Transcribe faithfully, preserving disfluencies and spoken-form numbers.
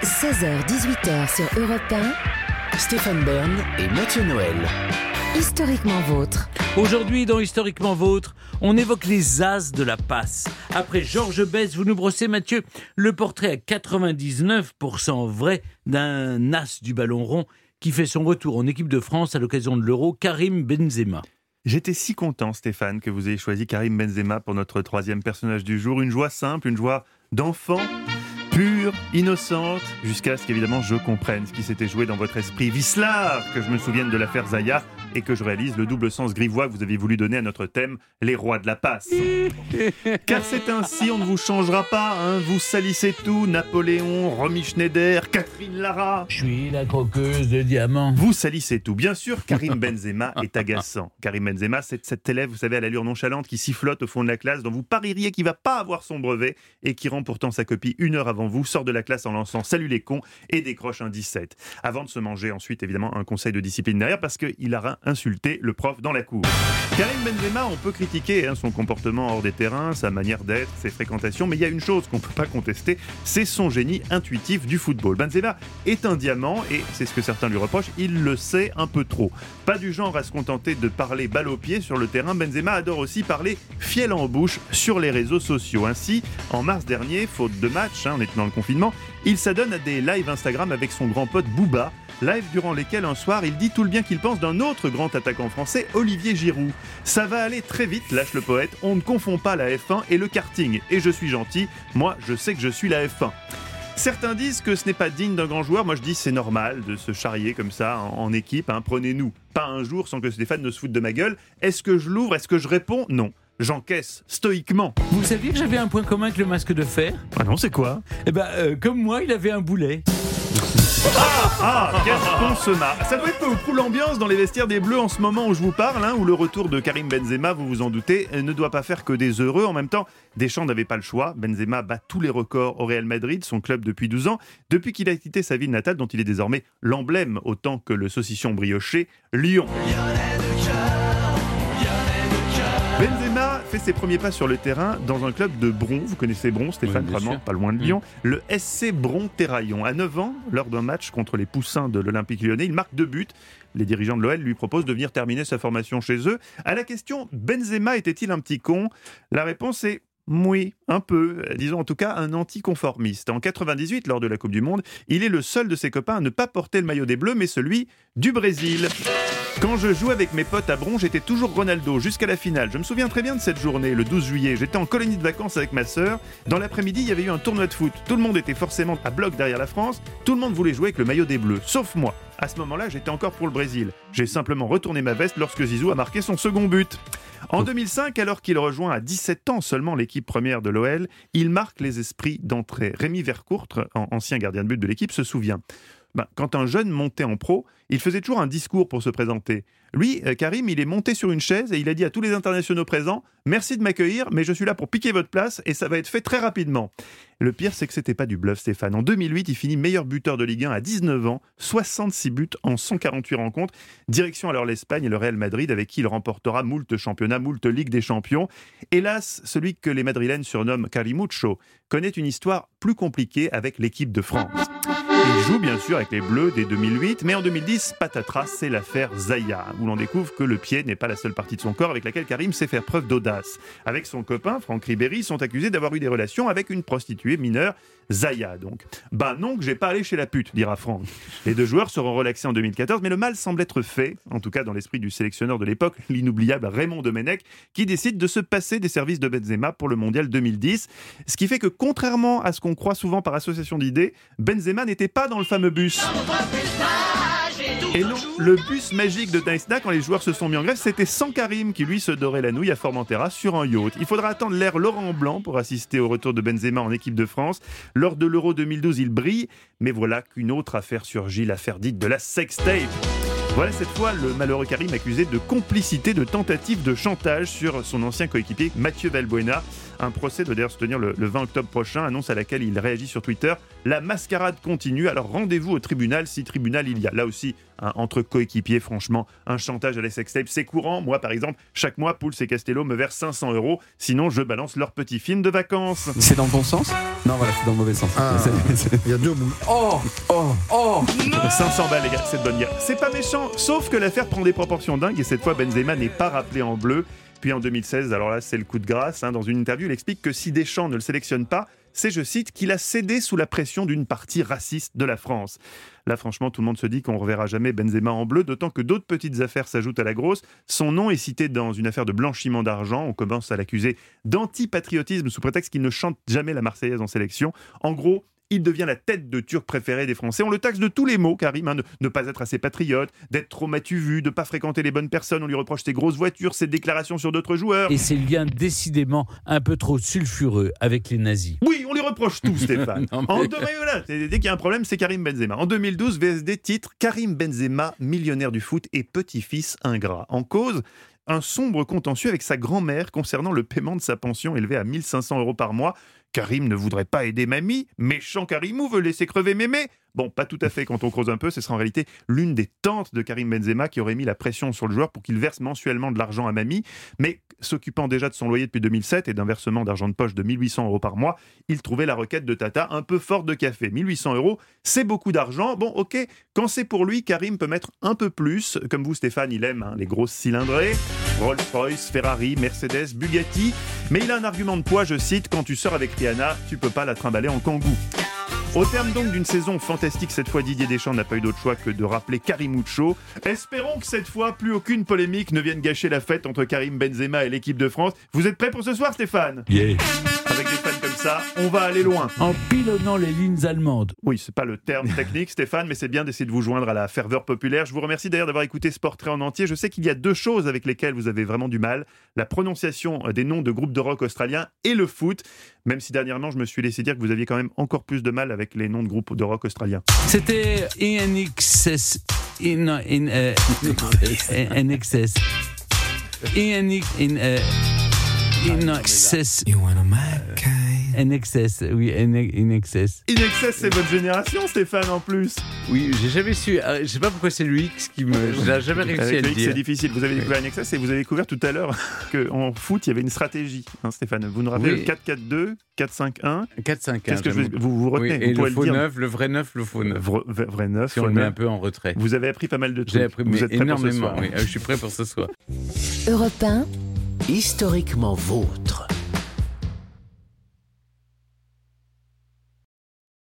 seize heures dix-huit heures sur Europe un. Stéphane Bern et Mathieu Noël. Historiquement vôtre. Aujourd'hui, dans Historiquement Vôtre, on évoque les as de la passe. Après Georges Best, vous nous brossez, Mathieu, le portrait à quatre-vingt-dix-neuf pour cent vrai d'un as du ballon rond qui fait son retour en équipe de France à l'occasion de l'Euro, Karim Benzema. J'étais si content, Stéphane, que vous ayez choisi Karim Benzema pour notre troisième personnage du jour. Une joie simple, une joie d'enfant, pure, innocente, jusqu'à ce qu'évidemment je comprenne ce qui s'était joué dans votre esprit vicelard, que je me souvienne de l'affaire Zaya et que je réalise le double sens grivois que vous avez voulu donner à notre thème, les rois de la passe. Car c'est ainsi, on ne vous changera pas, hein. Vous salissez tout, Napoléon, Romy Schneider, Catherine Lara. Je suis la croqueuse de diamants. Vous salissez tout. Bien sûr, Karim Benzema est agaçant. Karim Benzema, c'est cet élève, vous savez, à l'allure nonchalante, qui sifflote au fond de la classe, dont vous parieriez qu'il ne va pas avoir son brevet et qui rend pourtant sa copie une heure avant vous, sort de la classe en lançant « Salut les cons » et décroche un dix-sept. Avant de se manger ensuite, évidemment, un conseil de discipline derrière parce qu'il a insulté le prof dans la cour. Karim Benzema, on peut critiquer hein, son comportement hors des terrains, sa manière d'être, ses fréquentations, mais il y a une chose qu'on ne peut pas contester, c'est son génie intuitif du football. Benzema est un diamant et c'est ce que certains lui reprochent, il le sait un peu trop. Pas du genre à se contenter de parler balle au pied sur le terrain, Benzema adore aussi parler fiel en bouche sur les réseaux sociaux. Ainsi, en mars dernier, faute de match, hein, on était dans le confinement, il s'adonne à des lives Instagram avec son grand pote Booba, live durant lesquels un soir il dit tout le bien qu'il pense d'un autre grand attaquant français, Olivier Giroud. Ça va aller très vite, lâche le poète, on ne confond pas la F un et le karting. Et je suis gentil, moi je sais que je suis la F un. Certains disent que ce n'est pas digne d'un grand joueur, moi je dis c'est normal de se charrier comme ça en, en équipe, hein. Prenez-nous pas un jour sans que Stéphane ne se foute de ma gueule. Est-ce que je l'ouvre, est-ce que je réponds ? Non. J'encaisse stoïquement. Vous saviez que j'avais un point commun avec le masque de fer ? Ah non, c'est quoi ? Eh ben, euh, comme moi, il avait un boulet. Ah, ah, Gaston se marre. Ça doit être peu ou prou l'ambiance dans les vestiaires des Bleus en ce moment où je vous parle, hein, où le retour de Karim Benzema, vous vous en doutez, ne doit pas faire que des heureux. En même temps, Deschamps n'avait pas le choix. Benzema bat tous les records au Real Madrid, son club depuis douze ans, depuis qu'il a quitté sa ville natale, dont il est désormais l'emblème autant que le saucisson brioché, Lyon. Benzema fait ses premiers pas sur le terrain dans un club de Bron. Vous connaissez Bron, Stéphane, oui, vraiment, pas loin de Lyon. Mmh. Le S C Bron-Terraillon. À neuf ans, lors d'un match contre les Poussins de l'Olympique Lyonnais, il marque deux buts. Les dirigeants de l'O L lui proposent de venir terminer sa formation chez eux. À la question « Benzema était-il un petit con ?» La réponse est oui, un peu, disons en tout cas un anticonformiste. En quatre-vingt-dix-huit, lors de la Coupe du Monde, il est le seul de ses copains à ne pas porter le maillot des Bleus, mais celui du Brésil. Quand je jouais avec mes potes à Bron, j'étais toujours Ronaldo, jusqu'à la finale. Je me souviens très bien de cette journée, le douze juillet. J'étais en colonie de vacances avec ma sœur. Dans l'après-midi, il y avait eu un tournoi de foot. Tout le monde était forcément à bloc derrière la France. Tout le monde voulait jouer avec le maillot des Bleus, sauf moi. À ce moment-là, j'étais encore pour le Brésil. J'ai simplement retourné ma veste lorsque Zizou a marqué son second but. En deux mille cinq, alors qu'il rejoint à dix-sept ans seulement l'équipe première de l'O L, il marque les esprits d'entrée. Rémi Vercourtre, ancien gardien de but de l'équipe, se souvient. Ben, quand un jeune montait en pro, il faisait toujours un discours pour se présenter. Lui, Karim, il est monté sur une chaise et il a dit à tous les internationaux présents « Merci de m'accueillir, mais je suis là pour piquer votre place et ça va être fait très rapidement. » Le pire, c'est que c'était pas du bluff, Stéphane. En deux mille huit, il finit meilleur buteur de Ligue un à dix-neuf ans, soixante-six buts en cent quarante-huit rencontres. Direction alors l'Espagne et le Real Madrid, avec qui il remportera moult championnats, moult Ligue des Champions. Hélas, celui que les Madrilènes surnomment Carimucho connaît une histoire plus compliquée avec l'équipe de France. Il joue bien sûr avec les Bleus dès deux mille huit, mais en deux mille dix, patatras, c'est l'affaire Zaya, où l'on découvre que le pied n'est pas la seule partie de son corps avec laquelle Karim sait faire preuve d'audace. Avec son copain, Franck Ribéry, ils sont accusés d'avoir eu des relations avec une prostituée mineure, Zaya donc. Bah non, que j'ai pas allé chez la pute, dira Franck. Les deux joueurs seront relaxés en deux mille quatorze, mais le mal semble être fait, en tout cas dans l'esprit du sélectionneur de l'époque, l'inoubliable Raymond Domenech, qui décide de se passer des services de Benzema pour le mondial deux mille dix. Ce qui fait que, contrairement à ce qu'on croit souvent par association d'idées, Benzema n'était pas dans le fameux bus. Et non, le bus magique de Daïsna, quand les joueurs se sont mis en grève, c'était sans Karim qui lui se dorait la nouille à Formentera sur un yacht. Il faudra attendre l'ère Laurent Blanc pour assister au retour de Benzema en équipe de France. Lors de l'Euro deux mille douze, il brille, mais voilà qu'une autre affaire surgit, l'affaire dite de la sextape. Voilà cette fois le malheureux Karim accusé de complicité de tentative de chantage sur son ancien coéquipier Mathieu Valbuena. Un procès doit d'ailleurs se tenir le, le vingt octobre prochain, annonce à laquelle il réagit sur Twitter. La mascarade continue, alors rendez-vous au tribunal si tribunal il y a. Là aussi, hein, entre coéquipiers, franchement, un chantage à la sextape, c'est courant. Moi, par exemple, chaque mois, Pouls et Castello me versent cinq cents euros. Sinon, je balance leur petit film de vacances. C'est dans ton sens ? Non, voilà, c'est dans le mauvais sens. Ah, C'est- c'est- il y a deux bouts. Oh, oh, oh. cinq cents balles, les gars, c'est de bonne guerre. C'est pas méchant, sauf que l'affaire prend des proportions dingues et cette fois, Benzema n'est pas rappelé en bleu. Puis en deux mille seize, alors là, c'est le coup de grâce. Hein. Dans une interview, il explique que si Deschamps ne le sélectionne pas, c'est, je cite, qu'il a cédé sous la pression d'une partie raciste de la France. Là, franchement, tout le monde se dit qu'on ne reverra jamais Benzema en bleu, d'autant que d'autres petites affaires s'ajoutent à la grosse. Son nom est cité dans une affaire de blanchiment d'argent. On commence à l'accuser d'antipatriotisme sous prétexte qu'il ne chante jamais la Marseillaise en sélection. En gros, il devient la tête de turc préférée des Français. On le taxe de tous les maux, Karim, hein, de ne pas être assez patriote, d'être trop matu vu, de ne pas fréquenter les bonnes personnes. On lui reproche ses grosses voitures, ses déclarations sur d'autres joueurs. Et ses liens décidément un peu trop sulfureux avec les nazis. Oui, on lui reproche tout, Stéphane. Non, mais- En deux, mais voilà, dès qu'il y a un problème, c'est Karim Benzema. En deux mille douze, V S D titre Karim Benzema, millionnaire du foot et petit-fils ingrat. En cause, un sombre contentieux avec sa grand-mère concernant le paiement de sa pension élevée à mille cinq cents euros par mois. Karim ne voudrait pas aider mamie. Méchant Karimou veut laisser crever mémé. Bon, pas tout à fait, quand on creuse un peu, ce sera en réalité l'une des tantes de Karim Benzema qui aurait mis la pression sur le joueur pour qu'il verse mensuellement de l'argent à mamie. Mais s'occupant déjà de son loyer depuis deux mille sept et d'un versement d'argent de poche de mille huit cents euros par mois, il trouvait la requête de Tata un peu forte de café. mille huit cents euros, c'est beaucoup d'argent. Bon, ok, quand c'est pour lui, Karim peut mettre un peu plus. Comme vous, Stéphane, il aime hein, les grosses cylindrées. Rolls-Royce, Ferrari, Mercedes, Bugatti. Mais il a un argument de poids, je cite, quand tu sors avec Rihanna, tu peux pas la trimballer en kangou. Au terme donc d'une saison fantastique, cette fois Didier Deschamps n'a pas eu d'autre choix que de rappeler Karimucho. Espérons que cette fois, plus aucune polémique ne vienne gâcher la fête entre Karim Benzema et l'équipe de France. Vous êtes prêts pour ce soir, Stéphane ? Yeah. Avec des fans comme ça, on va aller loin. En pilonnant les lignes allemandes. Oui, c'est pas le terme technique, Stéphane, mais c'est bien d'essayer de vous joindre à la ferveur populaire. Je vous remercie d'ailleurs d'avoir écouté ce portrait en entier. Je sais qu'il y a deux choses avec lesquelles vous avez vraiment du mal. La prononciation des noms de groupes de rock australiens et le foot. Même si dernièrement, je me suis laissé dire que vous aviez quand même encore plus de mal avec les noms de groupes de rock australiens. C'était N X S. In, in, euh, N X S. N X S. In excess. N X S, oui, N X S. In Excess, c'est votre génération, Stéphane, en plus. Oui, j'ai jamais su. euh, Je sais pas pourquoi c'est le X qui me. J'ai jamais réussi Avec à le le X, dire. c'est difficile. Vous avez découvert In Excess et vous avez découvert tout à l'heure qu'en foot, il y avait une stratégie, hein, Stéphane. Vous nous rappelez Oui. le quatre quatre deux, quatre cinq un. quatre cinq un. Qu'est-ce que je veux... Vous vous Oui, retenez, et vous pouvez le faux le dire. neuf, le vrai neuf, le faux neuf. Vrai, vrai neuf. Si on faux le met neuf. un peu en retrait. Vous avez appris pas mal de trucs. J'ai appris vous mais êtes prêts pour ce énormément. soir. Oui. Euh, Je suis prêt pour ce soir. Europe un, Historiquement vôtre.